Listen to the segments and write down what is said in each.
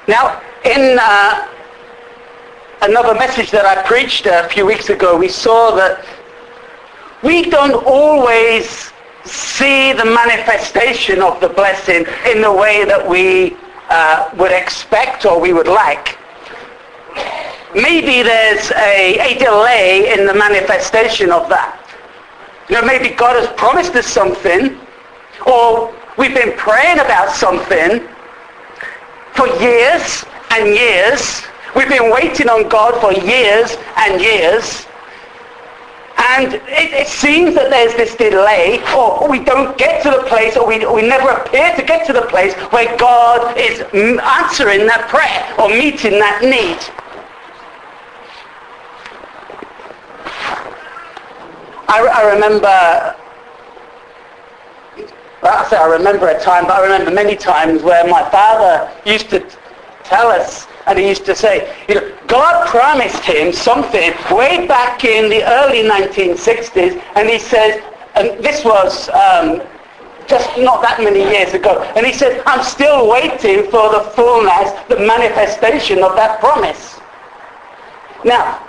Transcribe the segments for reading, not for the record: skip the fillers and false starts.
Now, in another message that I preached a few weeks ago, we saw that we don't always see the manifestation of the blessing in the way that we would expect or we would like. Maybe there's a delay in the manifestation of that. Maybe God has promised us something, or we've been praying about something for years and years. We've been waiting on God for years and years. And it seems that there's this delay, or we don't get to the place, or we never appear to get to the place where God is answering that prayer or meeting that need. I remember a time, but I remember many times where my father used to tell us, and he used to say, God promised him something way back in the early 1960s, and he says, and this was just not that many years ago, and he said, I'm still waiting for the fullness, the manifestation of that promise. Now,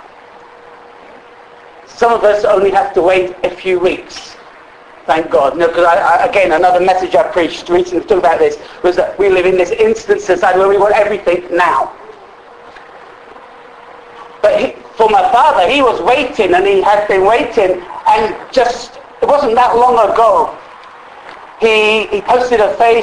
some of us only have to wait a few weeks. Thank God. Because again, another message I preached recently about this was that we live in this instant society where we want everything now. But for my father, he was waiting, and he had been waiting, and just, it wasn't that long ago, he posted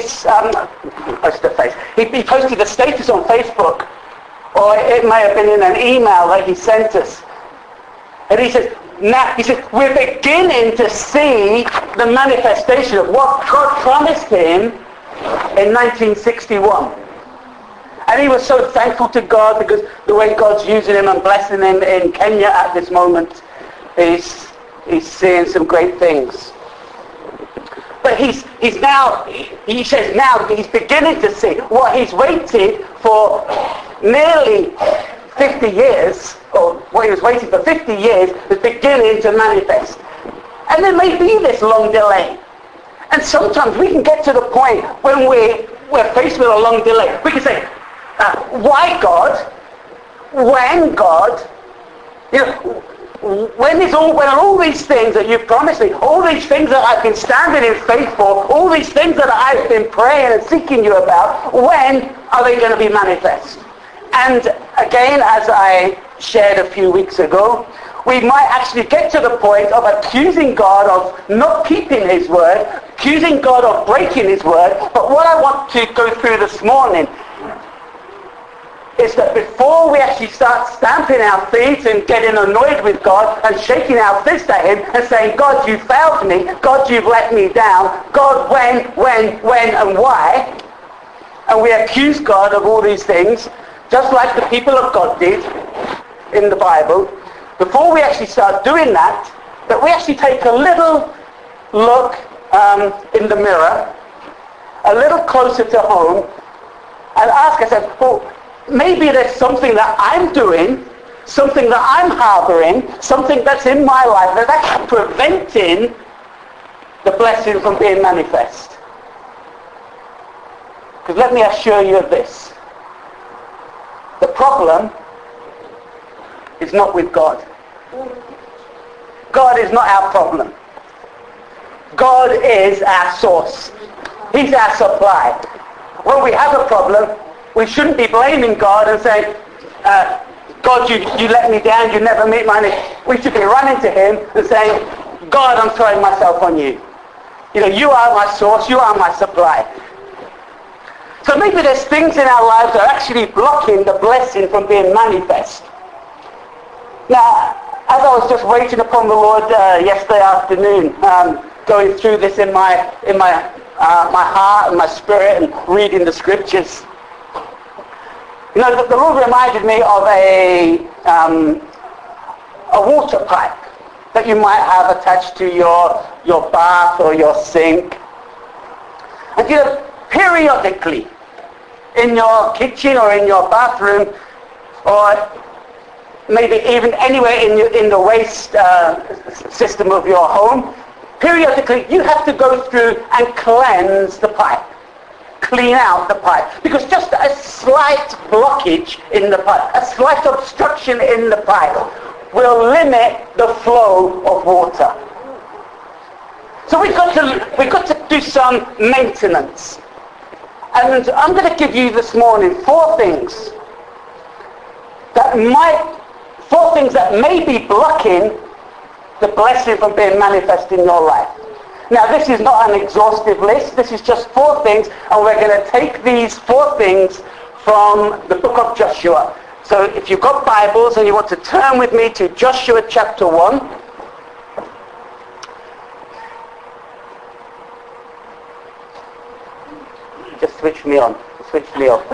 he posted a status on Facebook, or it may have been in an email that he sent us. And he says, we're beginning to see the manifestation of what God promised him in 1961. And he was so thankful to God because the way God's using him and blessing him in Kenya at this moment, he's seeing some great things. But he says now he's beginning to see what he's waited for nearly 50 years, or what he was waiting for 50 years, is beginning to manifest. And there may be this long delay. And sometimes we can get to the point when we're faced with a long delay. We can say, why God? When God? When all these things that you've promised me, all these things that I've been standing in faith for, all these things that I've been praying and seeking you about, when are they going to be manifest? And again, as I shared a few weeks ago, we might actually get to the point of accusing God of not keeping his word, accusing God of breaking his word. But what I want to go through this morning is that before we actually start stamping our feet and getting annoyed with God and shaking our fist at him and saying, God, you failed me, God, you've let me down, God, when, and why, and we accuse God of all these things, just like the people of God did in the Bible, before we actually start doing that we actually take a little look in the mirror, a little closer to home, and ask ourselves, well, maybe there's something that I'm doing, something that I'm harboring, something that's in my life that's actually preventing the blessing from being manifest. Because let me assure you of this. The problem is not with God. God is not our problem. God is our source. He's our supply. When we have a problem, we shouldn't be blaming God and saying, God, you let me down, you never meet my need. We should be running to him and saying, God, I'm throwing myself on you. You are my source, you are my supply. So maybe there's things in our lives that are actually blocking the blessing from being manifest. Now, as I was just waiting upon the Lord yesterday afternoon, going through this in my heart and my spirit and reading the scriptures, the Lord reminded me of a water pipe that you might have attached to your bath or your sink. And periodically, in your kitchen or in your bathroom, or maybe even anywhere in the waste system of your home, periodically you have to go through and cleanse the pipe. clean out the pipe. Because just a slight blockage in the pipe, a slight obstruction in the pipe will limit the flow of water. So we've got to do some maintenance. And I'm going to give you this morning four things that may be blocking the blessing from being manifest in your life. Now, this is not an exhaustive list. This is just four things, and we're going to take these four things from the book of Joshua. So if you've got Bibles and you want to turn with me to Joshua chapter 1. Just switch me on. Switch me off.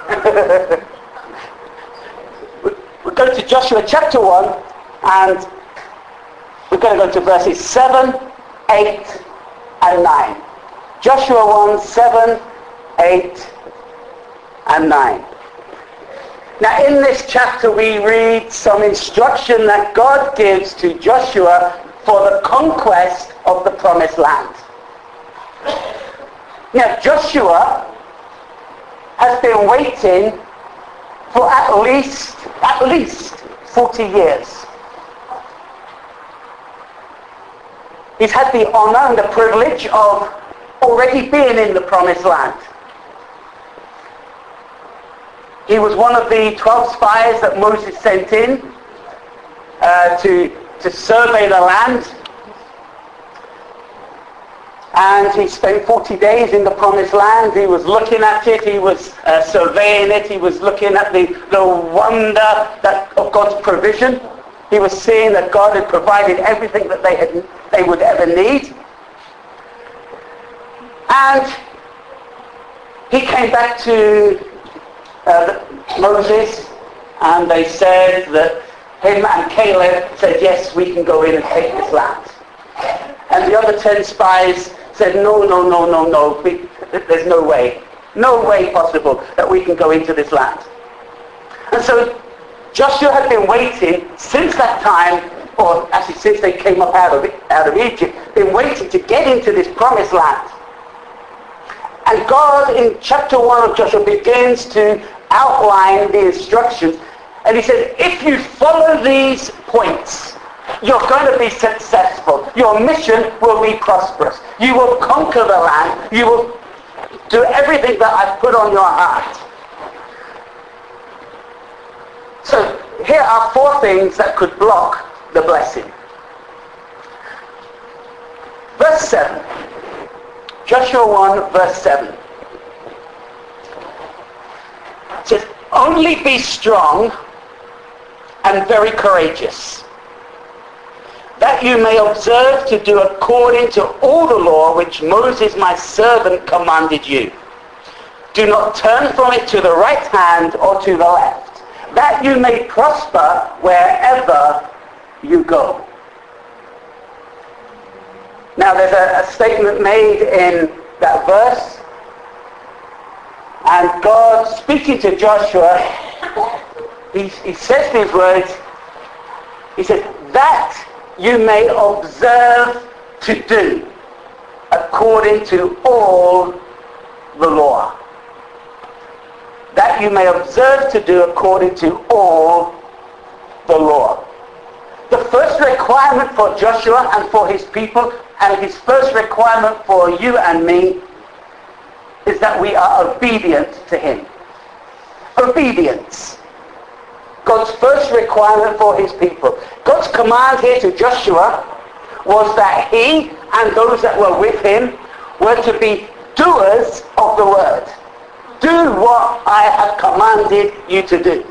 We're going to Joshua chapter 1, and we're going to go to verses 7, 8, and 9. Joshua 1, 7, 8, and 9. Now in this chapter we read some instruction that God gives to Joshua for the conquest of the promised land. Now Joshua has been waiting for at least 40 years. He's had the honor and the privilege of already being in the promised land. He was one of the 12 spies that Moses sent in to survey the land. And he spent 40 days in the promised land. He was looking at it. He was surveying it. He was looking at the wonder of God's provision. He was seeing that God had provided everything that they would ever need. And he came back to Moses, and they said that him and Caleb said, yes, we can go in and take this land. And the other 10 spies said, no, there's no way possible that we can go into this land. And so Joshua had been waiting since that time, or actually since they came up out of Egypt, been waiting to get into this promised land. And God in chapter 1 of Joshua begins to outline the instructions. And he says, if you follow these points, you're going to be successful. Your mission will be prosperous. You will conquer the land. You will do everything that I've put on your heart. So here are four things that could block the blessing. Verse 7. Joshua 1 verse 7. It says, only be strong and very courageous, that you may observe to do according to all the law which Moses my servant commanded you. Do not turn from it to the right hand or to the left, that you may prosper wherever you go. Now there's a statement made in that verse, and God speaking to Joshua, he says these words. He says, that you may observe to do according to all the law. That you may observe to do according to all the law. The first requirement for Joshua and for his people, and his first requirement for you and me, is that we are obedient to him. Obedience. God's first requirement for his people. God's command here to Joshua was that he and those that were with him were to be doers of the word. Do what I have commanded you to do.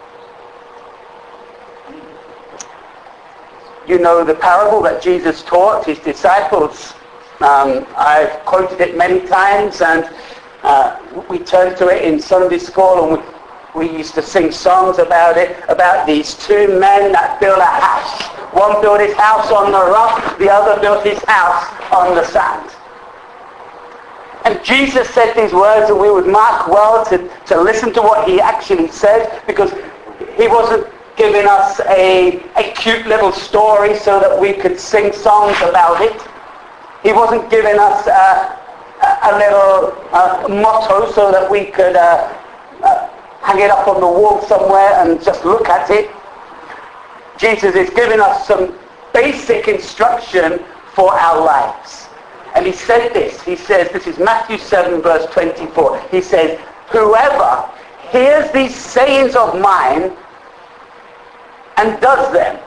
You know the parable that Jesus taught his disciples. I've quoted it many times, and we turned to it in Sunday school, and we used to sing songs about it, about these two men that built a house. One built his house on the rock, the other built his house on the sand. And Jesus said these words, and we would mark well to listen to what he actually said, because he wasn't giving us a cute little story so that we could sing songs about it. He wasn't giving us a little motto so that we could hang it up on the wall somewhere and just look at it. Jesus is giving us some basic instruction for our lives. And he said this. He says, this is Matthew 7 verse 24. He says, whoever hears these sayings of mine and does them.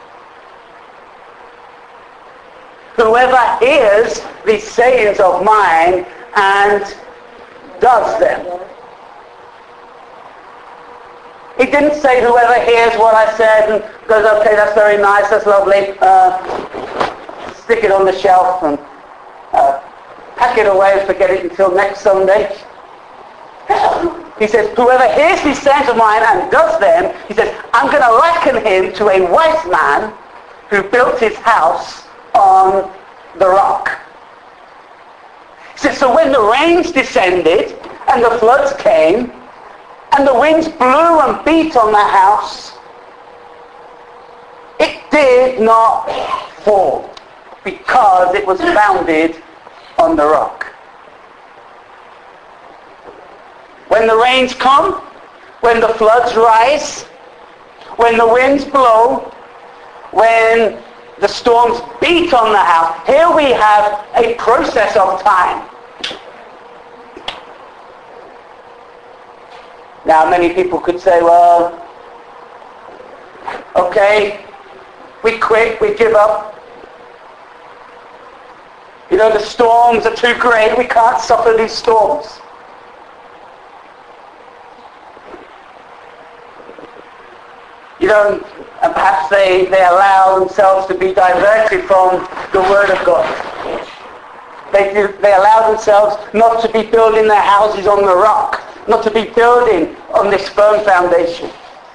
Whoever hears these sayings of mine and does them. He didn't say whoever hears what I said and goes, okay, that's very nice, that's lovely, stick it on the shelf and pack it away and forget it until next Sunday. He says, whoever hears these sayings of mine and does them, he says, I'm going to liken him to a wise man who built his house on the rock. He says, so when the rains descended and the floods came and the winds blew and beat on the house, it did not fall because it was founded on the rock. When the rains come, when the floods rise, when the winds blow, when the storms beat on the house, here we have a process of time. Now many people could say, well, okay, we quit, we give up. You know, the storms are too great, we can't suffer these storms. You know, and perhaps they allow themselves to be diverted from the Word of God. They allow themselves not to be building their houses on the rock, not to be building on this firm foundation.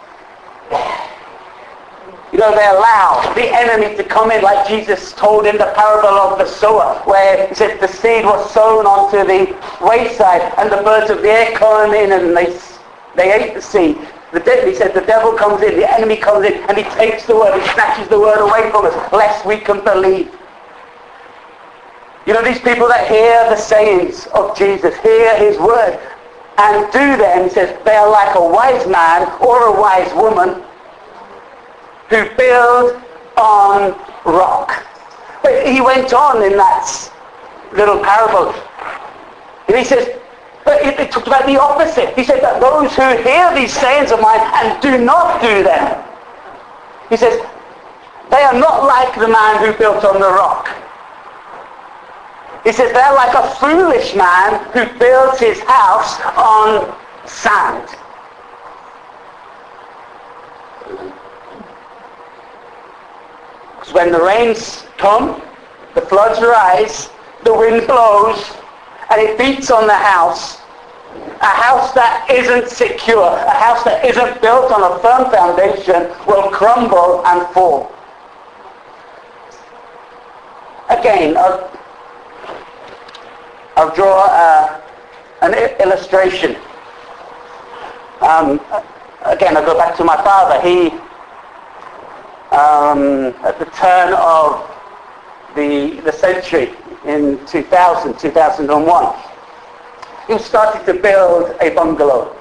You know, they allow the enemy to come in, like Jesus told in the parable of the sower, where he said the seed was sown onto the wayside and the birds of the air come in and they ate the seed. He said the devil comes in, the enemy comes in, and he takes the word, he snatches the word away from us, lest we can believe. You know, these people that hear the sayings of Jesus, hear his word, and do them, he says, they are like a wise man or a wise woman who build on rock. But he went on in that little parable, and he says, but it talked about the opposite. He said that those who hear these sayings of mine and do not do them, he says, they are not like the man who built on the rock. He says they're like a foolish man who builds his house on sand. Because when the rains come, the floods rise, the wind blows, and it beats on the house, a house that isn't secure, a house that isn't built on a firm foundation will crumble and fall. Again, I'll draw an illustration. Again, I'll go back to my father. He, at the turn of the century, in 2001, he started to build a bungalow.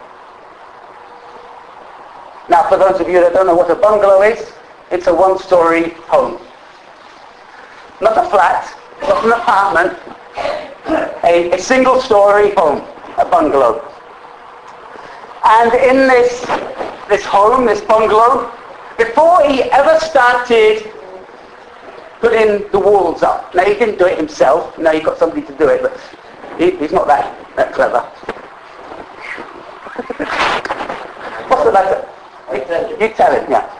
Now, for those of you that don't know what a bungalow is, it's a one-story home. Not a flat, not an apartment, a single-story home, a bungalow. And in this home, this bungalow, before he ever started putting the walls up. Now, he didn't do it himself. No, he got somebody to do it, but he's not that clever. What's the matter? You tell him, yeah.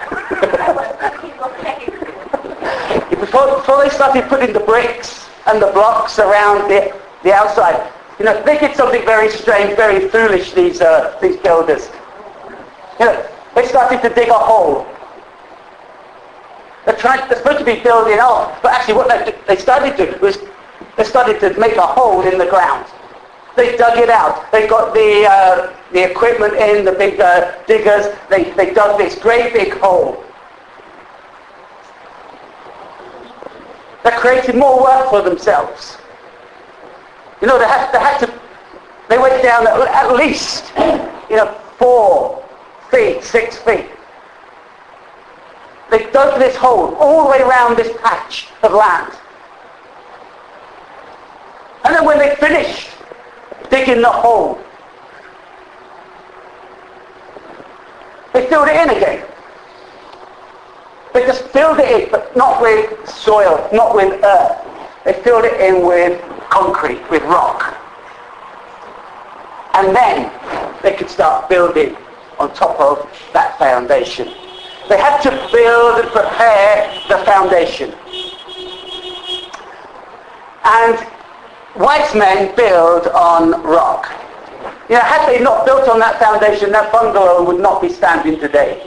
Okay. Before they started putting the bricks and the blocks around the outside, you know, they did something very strange, very foolish, these builders. You know, they started to dig a hole. They're supposed to be building up, but actually what they started to do was they started to make a hole in the ground. They dug it out. They got the equipment in, the big diggers. They dug this great big hole. They created more work for themselves. You know, they went down at least, 4 feet, 6 feet. They dug this hole all the way around this patch of land. And then when they finished digging the hole, they filled it in again. They just filled it in, but not with soil, not with earth. They filled it in with concrete, with rock. And then they could start building on top of that foundation. They had to build and prepare the foundation. And wise men build on rock. Had they not built on that foundation, that bungalow would not be standing today.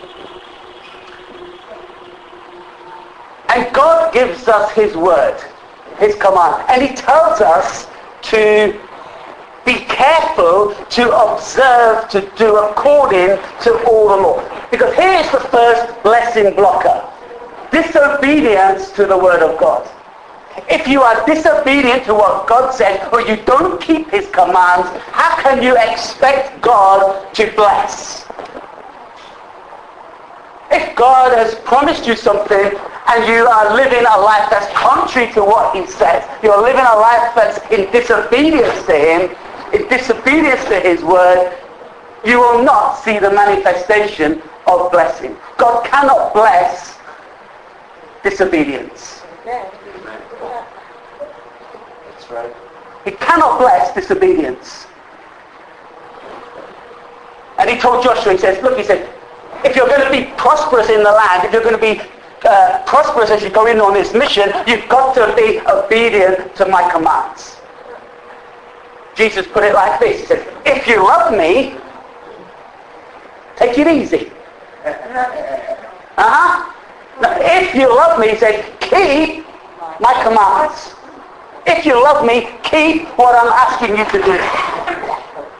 And God gives us his word, his command. And he tells us to be careful to observe, to do according to all the law. Because here's the first blessing blocker. Disobedience to the word of God. If you are disobedient to what God said, or you don't keep his commands, how can you expect God to bless? If God has promised you something and you are living a life that's contrary to what he says, you're living a life that's in disobedience to him, in disobedience to his word, you will not see the manifestation of blessing. God cannot bless disobedience. That's right. He cannot bless disobedience. And he told Joshua, he says, look, he said, if you're going to be prosperous in the land, if you're going to be prosperous as you go in on this mission, you've got to be obedient to my commands. Jesus put it like this. He said, if you love me, take it easy. Now, if you love me, he said, keep my commands. If you love me, keep what I'm asking you to do.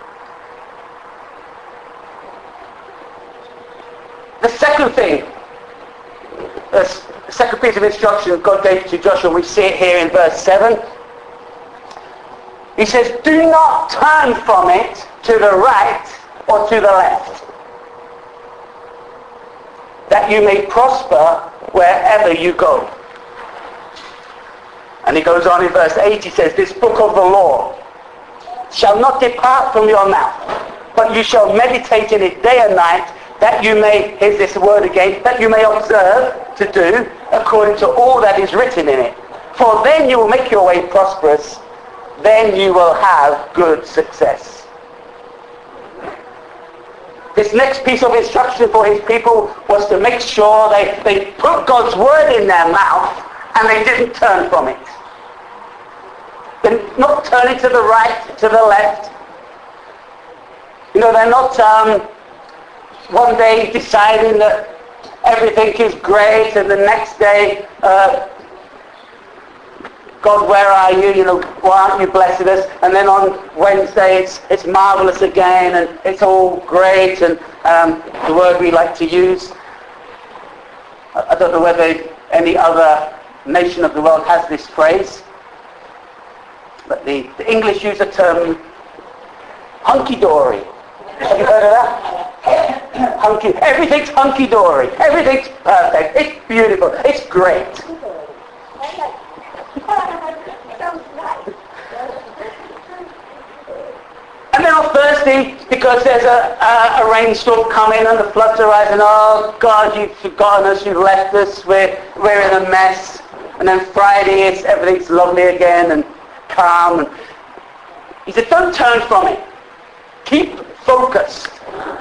The second thing, the second piece of instruction God gave to Joshua, we see it here in verse 7. He says, do not turn from it to the right or to the left, that you may prosper wherever you go. And he goes on in verse 8, he says, this book of the law shall not depart from your mouth, but you shall meditate in it day and night, that you may, here's this word again, that you may observe to do according to all that is written in it. For then you will make your way prosperous, then you will have good success. This next piece of instruction for his people was to make sure they put God's word in their mouth and they didn't turn from it. They're not turning to the right, to the left. They're not one day deciding that everything is great and the next day, God, where are you? Why aren't you blessing us? And then on Wednesday it's marvelous again and it's all great, and the word we like to use. I don't know whether any other nation of the world has this phrase, but the English use the term hunky-dory. Have you heard of that? Everything's hunky-dory. Everything's perfect. It's beautiful. It's great. And then on Thursday, because there's a rainstorm coming and the floods are rising, oh God, you've forgotten us, you've left us, we're in a mess. And then Friday, everything's lovely again and calm. And he said, don't turn from it. Keep focused.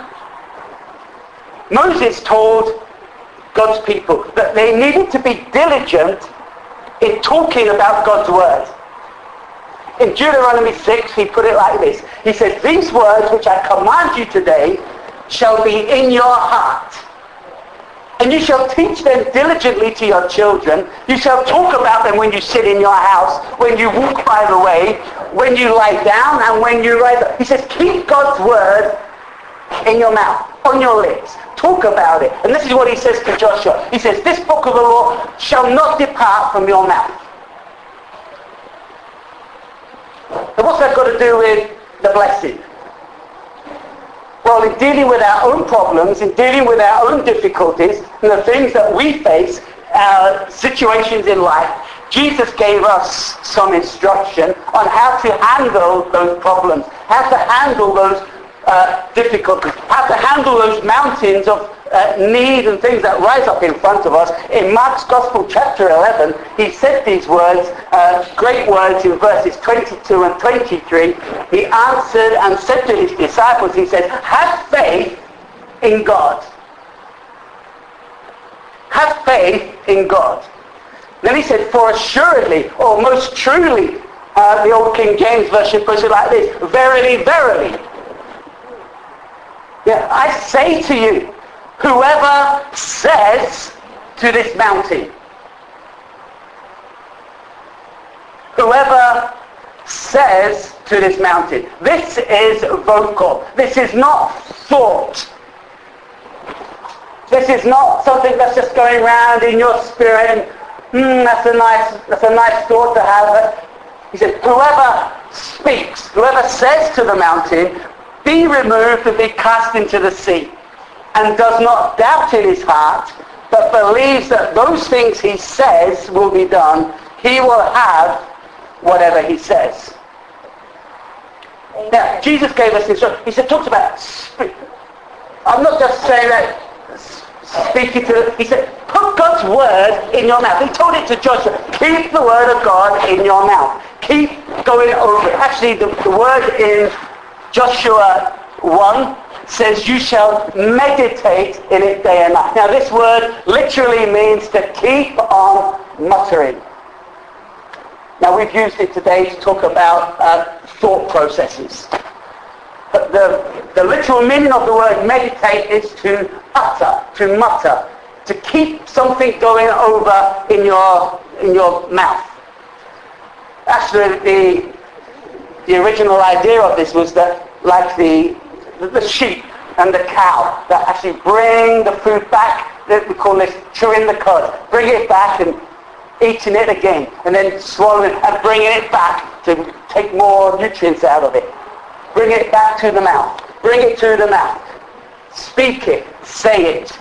Moses told God's people that they needed to be diligent in talking about God's word. In Deuteronomy 6, he put it like this. He says, these words which I command you today shall be in your heart. And you shall teach them diligently to your children. You shall talk about them when you sit in your house, when you walk by the way, when you lie down, and when you rise up. He says, keep God's word in your mouth, on your lips. Talk about it. And this is what he says to Joshua. He says, this book of the law shall not depart from your mouth. So what's that got to do with the blessing? Well, in dealing with our own problems, in dealing with our own difficulties, and the things that we face, our situations in life, Jesus gave us some instruction on how to handle those problems, how to handle those difficulties, how to handle those mountains of need and things that rise up in front of us. In Mark's Gospel, chapter 11, he said these words, great words in verses 22 and 23. He answered and said to his disciples, he said, have faith in God. Have faith in God. Then he said, for assuredly, or most truly, the old King James Version puts it like this, verily, verily. Yeah, I say to you, whoever says to this mountain, whoever says to this mountain, this is vocal. This is not thought. This is not something that's just going around in your spirit and that's a nice thought to have. He said, whoever speaks, whoever says to the mountain, be removed and be cast into the sea, and does not doubt in his heart, but believes that those things he says will be done, he will have whatever he says. Now, Jesus gave us instruction. He said, talks about speak. I'm not just saying that speaking to, he said, put God's word in your mouth. He told it to Joshua, keep the word of God in your mouth. Keep going over it. Actually, the word in Joshua 1 says, you shall meditate in it day and night. Now, this word literally means to keep on muttering. Now, we've used it today to talk about thought processes. But the literal meaning of the word meditate is to utter, to mutter, to keep something going over in your mouth. Actually, the original idea of this was that, like the sheep and the cow that actually bring the food back, we call this chewing the cud, bring it back and eating it again, and then swallowing it and bringing it back to take more nutrients out of it. Bring it back to the mouth. Bring it to the mouth. Speak it. Say it.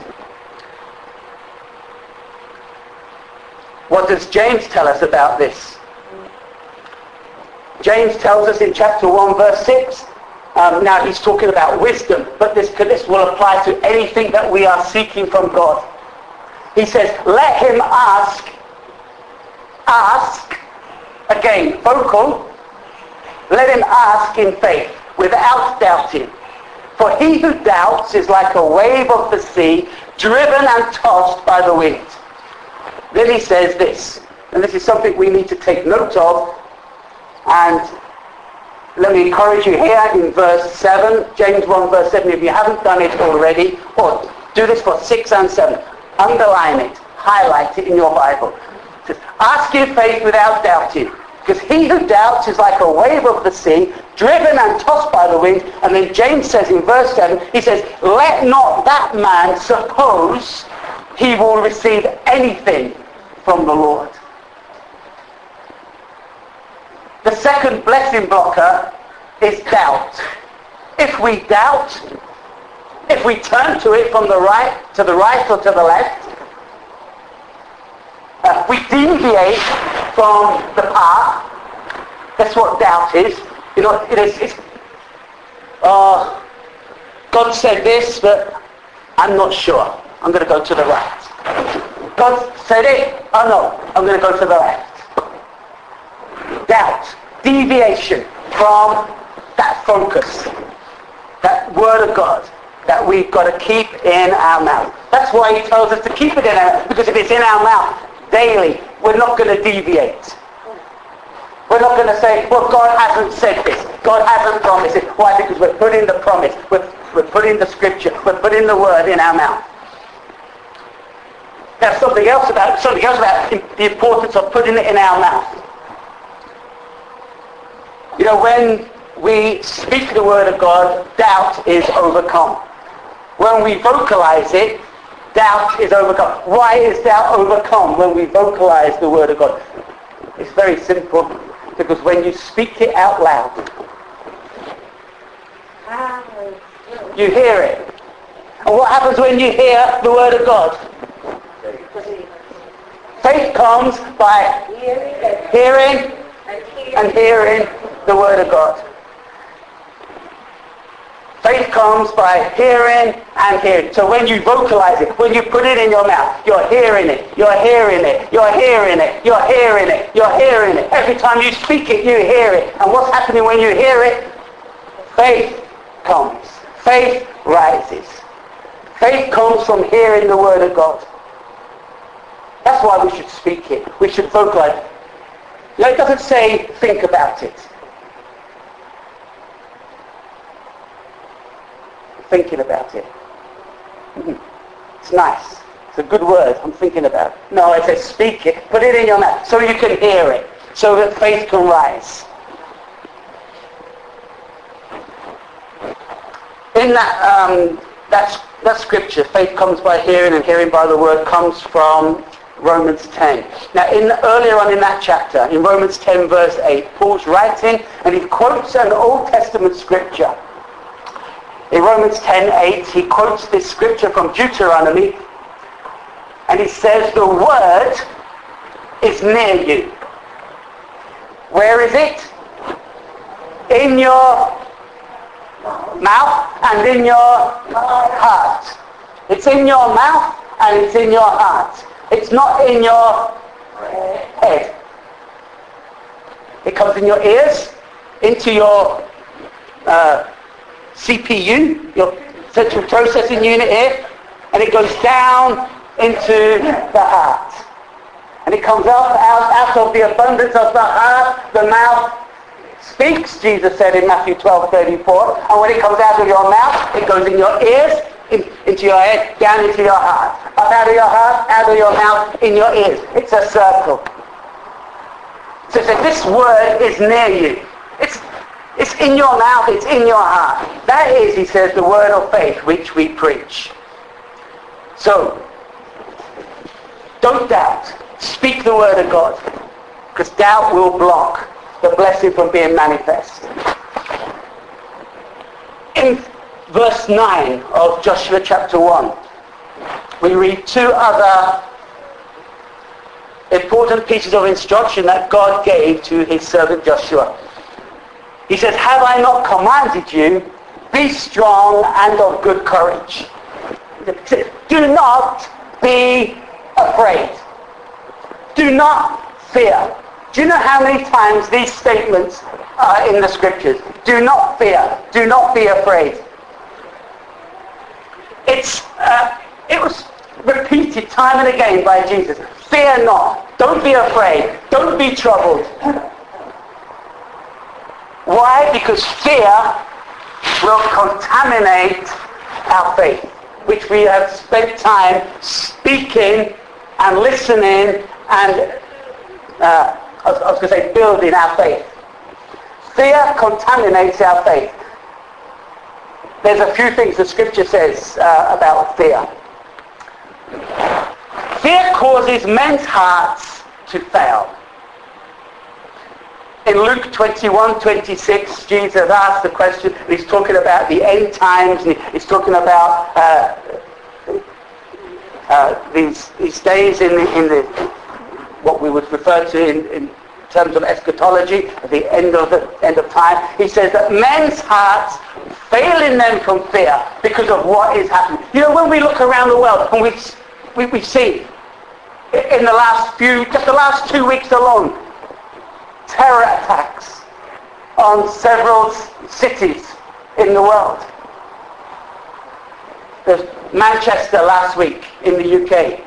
What does James tell us about this? James tells us in chapter 1 verse 6, now he's talking about wisdom, but this will apply to anything that we are seeking from God. He says, let him ask, again, vocal, let him ask in faith, without doubting. For he who doubts is like a wave of the sea, driven and tossed by the wind. Then he says this, and this is something we need to take note of, and let me encourage you here in verse 7, James 1 verse 7, if you haven't done it already, or do this for 6 and 7, underline it, highlight it in your Bible. It says, ask in faith without doubting. Because he who doubts is like a wave of the sea, driven and tossed by the wind. And then James says in verse 7, he says, let not that man suppose he will receive anything from the Lord. The second blessing blocker is doubt. If we doubt, if we turn to it from the right or to the left, we deviate from the path. That's what doubt is. You know, it's God said this, but I'm not sure. I'm going to go to the right. God said it. Oh no, I'm going to go to the left. Doubt, deviation from that focus, that word of God that we've got to keep in our mouth. That's why he tells us to keep it in our mouth, because if it's in our mouth daily, we're not going to deviate. We're not going to say, well, God hasn't said this. God hasn't promised it. Why? Because we're putting the promise, we're putting the scripture, we're putting the word in our mouth. Now, something else about the importance of putting it in our mouth. You know, when we speak the word of God, doubt is overcome. When we vocalize it, doubt is overcome. Why is doubt overcome when we vocalize the word of God? It's very simple. Because when you speak it out loud, you hear it. And what happens when you hear the Word of God? Faith comes by hearing and hearing the Word of God. Faith comes by hearing and hearing. So when you vocalize it, when you put it in your mouth, you're hearing it, you're hearing it, you're hearing it, you're hearing it, you're hearing it. Every time you speak it, you hear it. And what's happening when you hear it? Faith comes. Faith rises. Faith comes from hearing the Word of God. That's why we should speak it. We should vocalize it. No, it doesn't say think about it. Thinking about it. It's nice. It's a good word. I'm thinking about it. No, it says speak it. Put it in your mouth so you can hear it. So that faith can rise. In that scripture, faith comes by hearing and hearing by the word, comes from Romans 10. Now, earlier on in that chapter, in Romans 10 verse 8, Paul's writing and he quotes an Old Testament scripture. In Romans 10:8, he quotes this scripture from Deuteronomy, and he says, the word is near you. Where is it? In your mouth and in your heart. It's in your mouth and it's in your heart. It's not in your head. It comes in your ears, into your CPU, your central processing unit here, and it goes down into the heart. And it comes out of the abundance of the heart, the mouth speaks, Jesus said in Matthew 12:34. And when it comes out of your mouth, it goes in your ears, into your head, down into your heart. Up out of your heart, out of your mouth, in your ears. It's a circle. So this word is near you. It's in your mouth, it's in your heart. That is, he says, the word of faith which we preach. So, don't doubt. Speak the word of God. Because doubt will block the blessing from being manifest. In verse 9 of Joshua chapter 1, we read two other important pieces of instruction that God gave to his servant Joshua. He says, have I not commanded you, be strong and of good courage. Do not be afraid. Do not fear. Do you know how many times these statements are in the scriptures? Do not fear. Do not be afraid. It was repeated time and again by Jesus. Fear not. Don't be afraid. Don't be troubled. Why? Because fear will contaminate our faith, which we have spent time speaking and listening and, I was going to say, building our faith. Fear contaminates our faith. There's a few things the scripture says about fear. Fear causes men's hearts to fail. In Luke 21:26, Jesus asked the question, and he's talking about the end times, and he's talking about these days in the what we would refer to in terms of eschatology, at the end of time. He says that men's hearts fail in them from fear because of what is happening. You know, when we look around the world and we see in the last 2 weeks alone, terror attacks on several cities in the world. There's Manchester last week in the UK.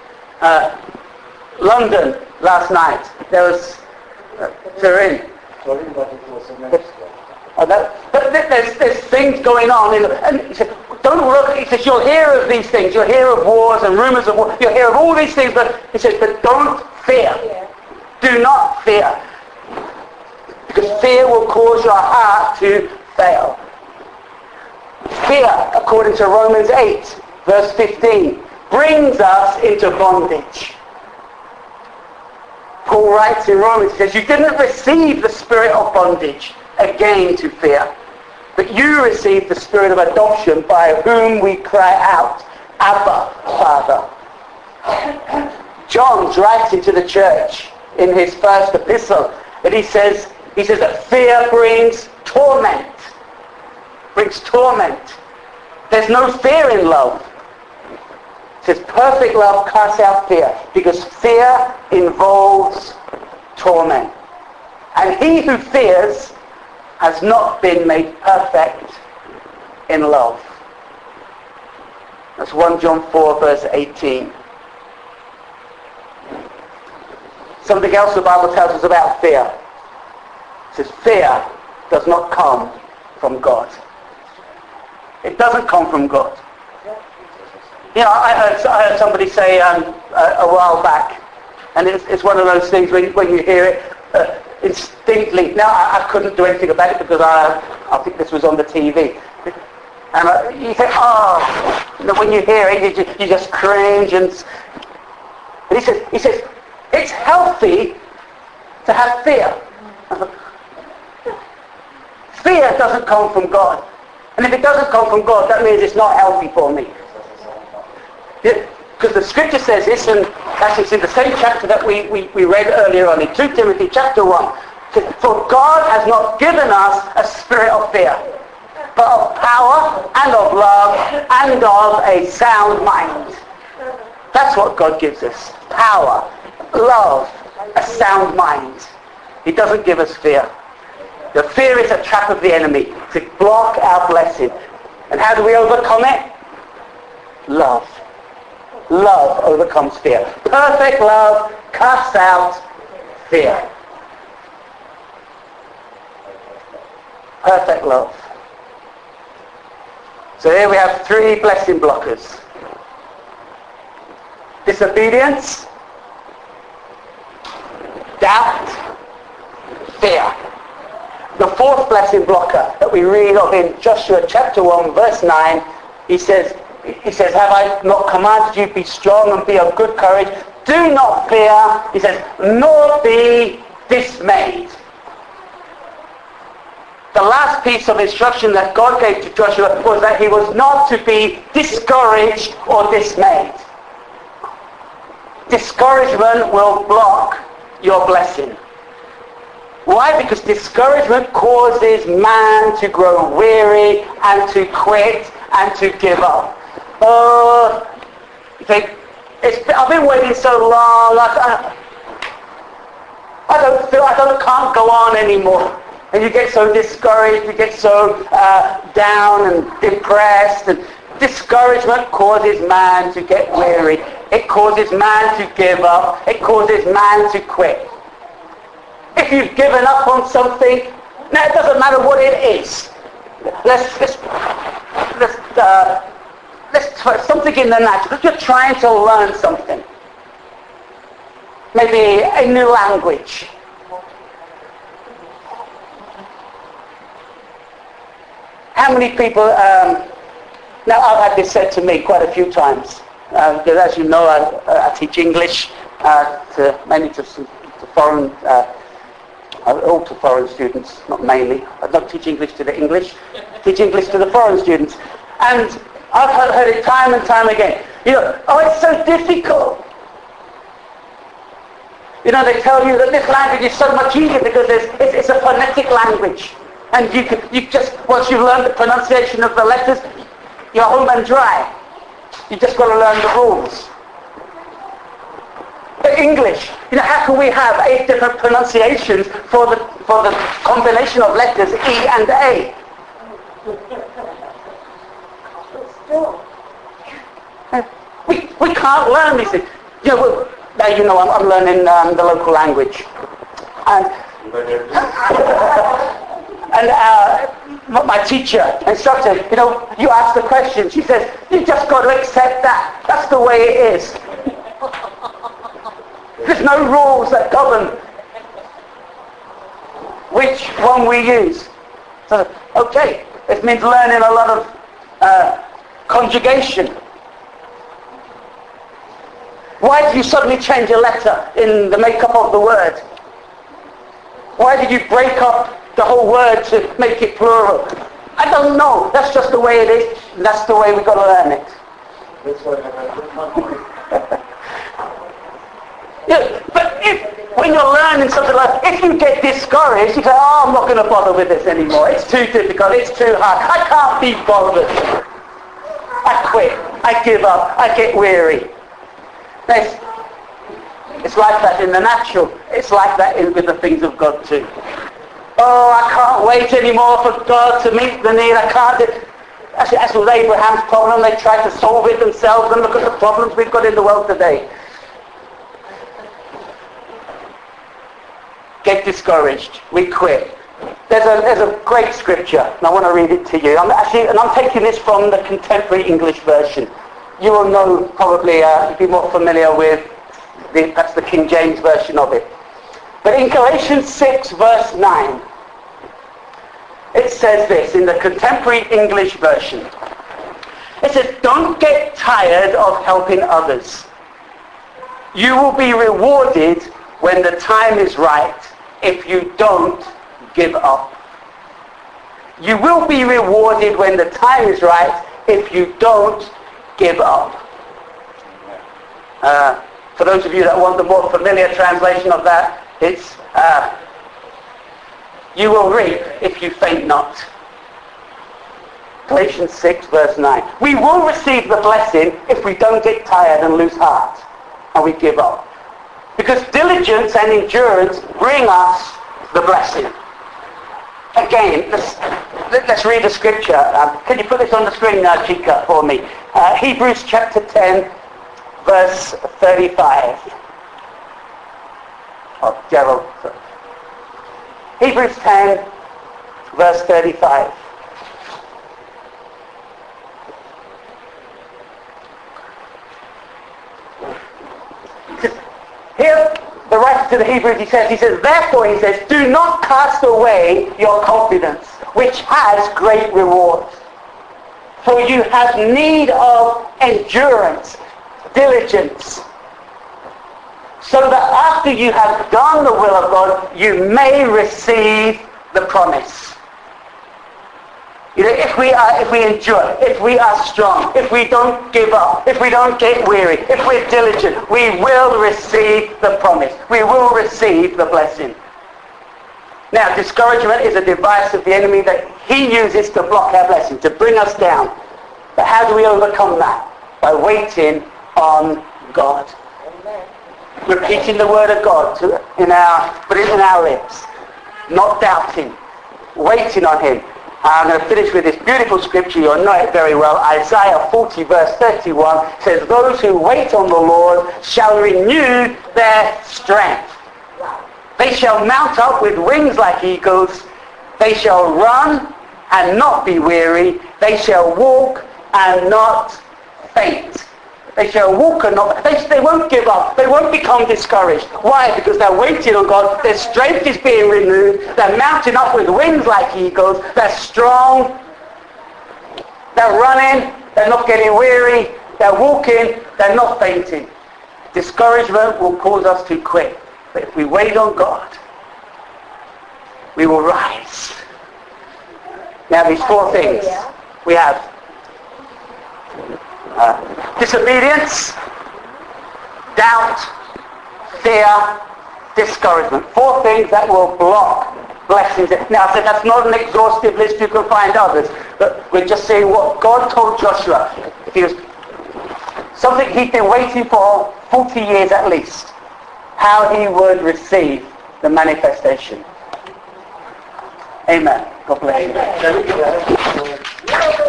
London last night. There was Turin. But there's things going on. And he said, don't look. He says, you'll hear of these things. You'll hear of wars and rumors of war. You'll hear of all these things. But he says, but don't fear. Do not fear. Because fear will cause your heart to fail. Fear, according to Romans 8, verse 15, brings us into bondage. Paul writes in Romans, he says, you didn't receive the spirit of bondage again to fear, but you received the spirit of adoption by whom we cry out, Abba, Father. John's writing to the church in his first epistle, and he says that fear brings torment. Brings torment. There's no fear in love. It says perfect love casts out fear, because fear involves torment. And he who fears has not been made perfect in love. That's 1 John 4 verse 18. Something else the Bible tells us about fear. It says fear does not come from God. It doesn't come from God. You know, I heard somebody say a while back, and it's one of those things when you hear it instinctively. Now, I couldn't do anything about it because I think this was on the TV. And you think, when you hear it, you just cringe. And he says, it's healthy to have fear. Fear doesn't come from God. And if it doesn't come from God, that means it's not healthy for me. Because the scripture says this, and actually it's in the same chapter that we read earlier on, in 2 Timothy chapter 1. For God has not given us a spirit of fear, but of power and of love and of a sound mind. That's what God gives us. Power, love, a sound mind. He doesn't give us fear. The fear is a trap of the enemy to block our blessing. And how do we overcome it? Love. Love overcomes fear. Perfect love casts out fear. Perfect love. So here we have 3 blessing blockers. Disobedience, doubt, fear. The 4th blessing blocker that we read of in Joshua chapter 1 verse 9, he says, have I not commanded you, be strong and be of good courage? Do not fear, he says, nor be dismayed. The last piece of instruction that God gave to Joshua was that he was not to be discouraged or dismayed. Discouragement will block your blessing. Why? Because discouragement causes man to grow weary and to quit and to give up. You think, I've been waiting so long, I can't go on anymore. And you get so discouraged, you get so down and depressed. And discouragement causes man to get weary. It causes man to give up. It causes man to quit. If you've given up on something, now it doesn't matter what it is. Let's try something in the natural. If you're trying to learn something, maybe a new language. How many people, now I've had this said to me quite a few times, because as you know I teach English mainly to foreign, all to foreign students, not mainly. I don't teach English to the English, I teach English to the foreign students. And I've heard it time and time again. It's so difficult. They tell you that this language is so much easier because it's a phonetic language. And you just, once you've learned the pronunciation of the letters, you're home and dry. You just got to learn the rules. But English, how can we have 8 different pronunciations for the combination of letters E and A? We can't learn these things. I'm learning the local language. And my teacher, instructor, you ask the question. She says, you just got to accept that. That's the way it is. There's no rules that govern which one we use. So, okay, it means learning a lot of conjugation. Why did you suddenly change a letter in the makeup of the word? Why did you break up the whole word to make it plural? I don't know. That's just the way it is. And that's the way we've got to learn it. Yeah, but when you're learning something like, if you get discouraged, you say, oh, I'm not going to bother with this anymore. It's too difficult. It's too hard. I can't be bothered. I quit. I give up. I get weary. It's like that in the natural. It's like that with the things of God too. Oh, I can't wait anymore for God to meet the need. I can't do. That's with Abraham's problem. They tried to solve it themselves, and look at the problems we've got in the world today. Get discouraged. We quit. There's a great scripture, and I want to read it to you. I'm taking this from the Contemporary English Version. You will know probably, you'll be more familiar with that's the King James Version of it. But in Galatians 6 verse 9, it says this in the Contemporary English Version. It says, don't get tired of helping others. You will be rewarded when the time is right if you don't give up. You will be rewarded when the time is right if you don't give up. For those of you that want the more familiar translation of that, it's you will reap if you faint not. Galatians 6 verse 9. We will receive the blessing if we don't get tired and lose heart and we give up. Because diligence and endurance bring us the blessing. Again, let's read the scripture. Can you put this on the screen now, Chica, for me? Hebrews chapter 10 verse 35. Oh, Gerald. Hebrews 10, verse 35. Here, the writer to the Hebrews, he says, therefore, he says, do not cast away your confidence, which has great reward. For you have need of endurance, diligence, so that after you have done the will of God, you may receive the promise. You know, if we endure, if we are strong, if we don't give up, if we don't get weary, if we're diligent, we will receive the promise. We will receive the blessing. Now, discouragement is a device of the enemy that he uses to block our blessing, to bring us down. But how do we overcome that? By waiting on God. Repeating the word of God put it in our lips, not doubting, waiting on him. I'm going to finish with this beautiful scripture. You'll know it very well. Isaiah 40 verse 31 says, those who wait on the Lord shall renew their strength. They shall mount up with wings like eagles. They shall run and not be weary. They shall walk and not faint. They shall walk and not... They won't give up. They won't become discouraged. Why? Because they're waiting on God. Their strength is being renewed. They're mounting up with wings like eagles. They're strong. They're running. They're not getting weary. They're walking. They're not fainting. Discouragement will cause us to quit. But if we wait on God, we will rise. Now these four things we have. Disobedience, doubt, fear, discouragement. Four things that will block blessings. Now I said that's not an exhaustive list, you can find others. But we're just saying what God told Joshua. If he was something he'd been waiting for 40 years at least, how he would receive the manifestation. Amen. God bless you.